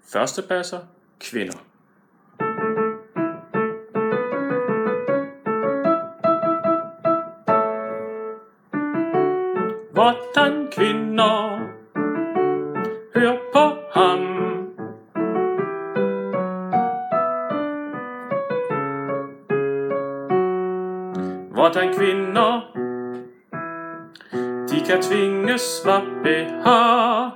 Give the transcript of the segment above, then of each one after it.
Førstepladser kvinder. Hvordan kvinder hør på ham. Hvordan kvinder de kan tvinges hvad behag.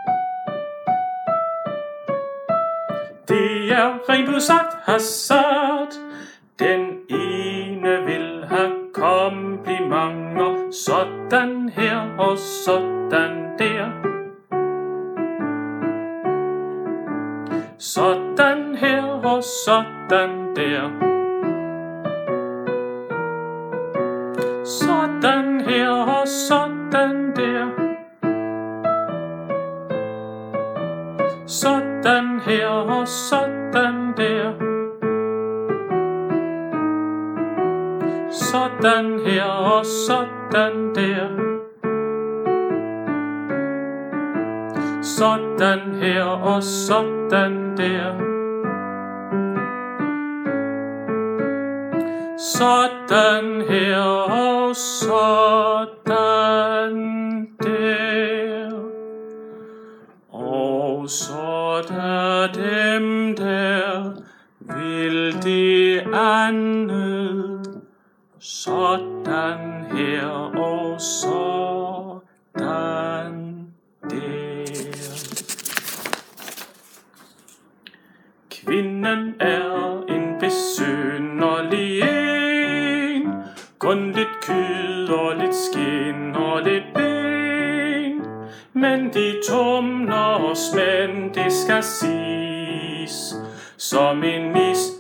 Det er rent udsagt hasard. Den ene vil have komplimenter, sådan her og sådan der. Sådan her og sådan der. Sådan her og sådan der. Sådan her og sådan der. Sådan her og sådan der. Sådan her og sådan der. Sådan her og sådan der. Og så der dem der vil det andet. Sådan her og sådan der. Kvinden er en besynderlig en. Kun lidt kød og lidt skin og lidt ben. Men de tumler os, men det skal siges. Som en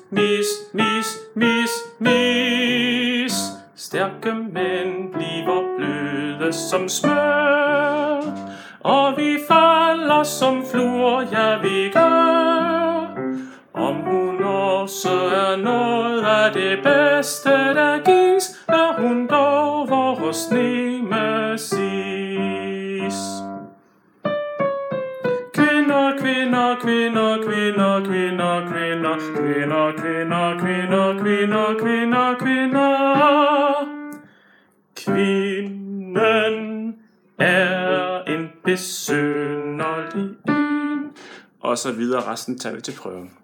mis. Stærke mænd bliver bløde som smør. Og vi falder som fluer, ja vi gør. Om hun også er noget af det bedste, der gives, er hun dog vores nemesis. Kvinder, kvinder, kvinder, kvinder, kvinder, kvinder, kvinder, kvinder, kvinder, kvinder, kvinder, kvinder. Kvinden er en besynderlig en. Og så videre, resten tager vi til prøven.